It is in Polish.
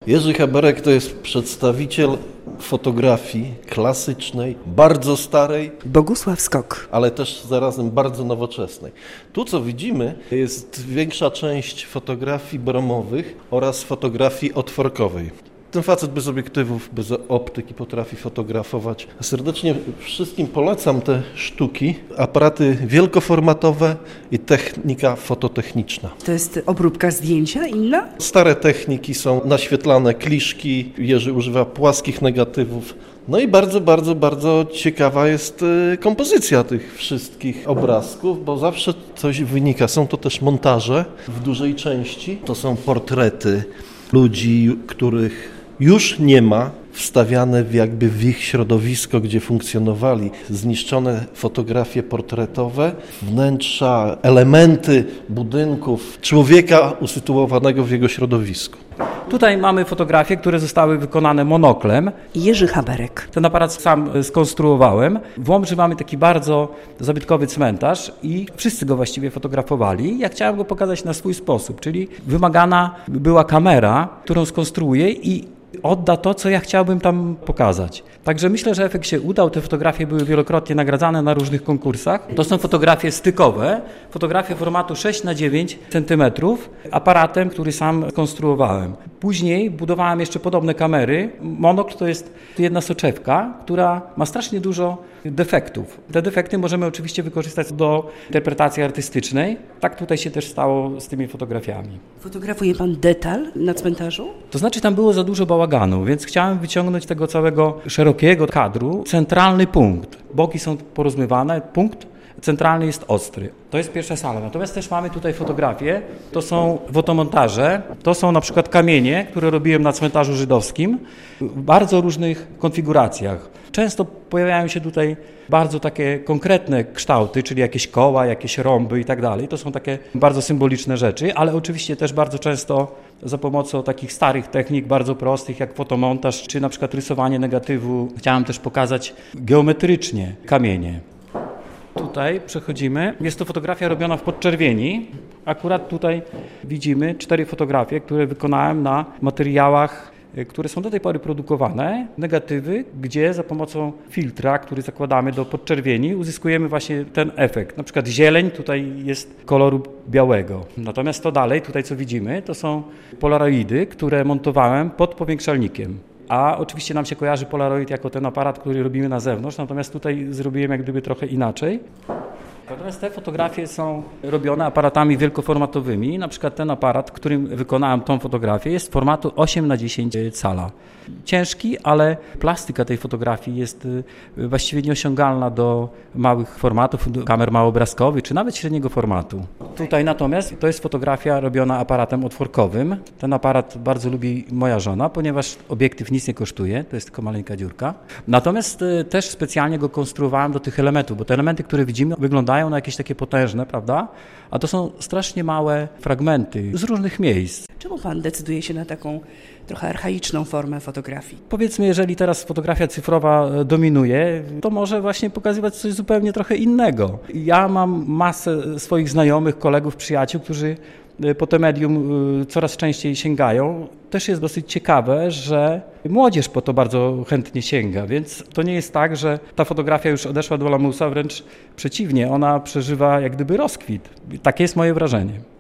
Jerzy Haberek to jest przedstawiciel fotografii klasycznej, bardzo starej. Bogusław Skok. Ale też zarazem bardzo nowoczesnej. Tu, co widzimy, jest większa część fotografii bromowych oraz fotografii otworkowej. Ten facet bez obiektywów, bez optyki potrafi fotografować. Serdecznie wszystkim polecam te sztuki, aparaty wielkoformatowe i technika fototechniczna. To jest obróbka zdjęcia inna? Stare techniki są naświetlane kliszki, Jerzy używa płaskich negatywów. No i bardzo ciekawa jest kompozycja tych wszystkich obrazków, bo zawsze coś wynika. Są to też montaże w dużej części. To są portrety ludzi, których już nie ma, wstawiane w ich środowisko, gdzie funkcjonowali, zniszczone fotografie portretowe, wnętrza, elementy budynków, człowieka usytuowanego w jego środowisku. Tutaj mamy fotografie, które zostały wykonane monoklem. Jerzy Haberek. Ten aparat sam skonstruowałem. W Łomży mamy taki bardzo zabytkowy cmentarz i wszyscy go właściwie fotografowali. Ja chciałem go pokazać na swój sposób, czyli wymagana była kamera, którą skonstruuję i odda to, co ja chciałbym tam pokazać. Także myślę, że efekt się udał. Te fotografie były wielokrotnie nagradzane na różnych konkursach. To są fotografie stykowe, fotografie formatu 6x9 cm, aparatem, który sam skonstruowałem. Później budowałem jeszcze podobne kamery. Monokl to jest jedna soczewka, która ma strasznie dużo defektów. Te defekty możemy oczywiście wykorzystać do interpretacji artystycznej. Tak tutaj się też stało z tymi fotografiami. Fotografuje pan detal na cmentarzu? To znaczy tam było za dużo bałaganu, więc chciałem wyciągnąć tego całego szerokiego kadru centralny punkt. Boki są porozmywane, punkt centralny jest ostry. To jest pierwsza sala. Natomiast też mamy tutaj fotografie. To są fotomontaże. To są na przykład kamienie, które robiłem na cmentarzu żydowskim w bardzo różnych konfiguracjach. Często pojawiają się tutaj bardzo takie konkretne kształty, czyli jakieś koła, jakieś rąby i tak dalej. To są takie bardzo symboliczne rzeczy, ale oczywiście też bardzo często za pomocą takich starych technik, bardzo prostych, jak fotomontaż, czy na przykład rysowanie negatywu. Chciałem też pokazać geometrycznie kamienie. Tutaj przechodzimy. Jest to fotografia robiona w podczerwieni. Akurat tutaj widzimy 4 fotografie, które wykonałem na materiałach, które są do tej pory produkowane. Negatywy, gdzie za pomocą filtra, który zakładamy do podczerwieni, uzyskujemy właśnie ten efekt. Na przykład zieleń tutaj jest koloru białego. Natomiast to dalej, tutaj co widzimy, to są polaroidy, które montowałem pod powiększalnikiem. A oczywiście nam się kojarzy Polaroid jako ten aparat, który robimy na zewnątrz, natomiast tutaj zrobiłem jak gdyby trochę inaczej. Natomiast te fotografie są robione aparatami wielkoformatowymi. Na przykład ten aparat, którym wykonałem tą fotografię, jest formatu 8x10 cala. Ciężki, ale plastyka tej fotografii jest właściwie nieosiągalna do małych formatów, do kamer małoobrazkowych, czy nawet średniego formatu. Tutaj natomiast to jest fotografia robiona aparatem otworkowym. Ten aparat bardzo lubi moja żona, ponieważ obiektyw nic nie kosztuje, to jest tylko maleńka dziurka. Natomiast też specjalnie go konstruowałem do tych elementów, bo te elementy, które widzimy, wyglądają na jakieś takie potężne, prawda? A to są strasznie małe fragmenty z różnych miejsc. Czemu pan decyduje się na taką trochę archaiczną formę fotografii? Powiedzmy, jeżeli teraz fotografia cyfrowa dominuje, to może właśnie pokazywać coś zupełnie trochę innego. Ja mam masę swoich znajomych, kolegów, przyjaciół, którzy po te medium coraz częściej sięgają. Też jest dosyć ciekawe, że młodzież po to bardzo chętnie sięga, więc to nie jest tak, że ta fotografia już odeszła do lamusa, wręcz przeciwnie, ona przeżywa jak gdyby rozkwit. Takie jest moje wrażenie.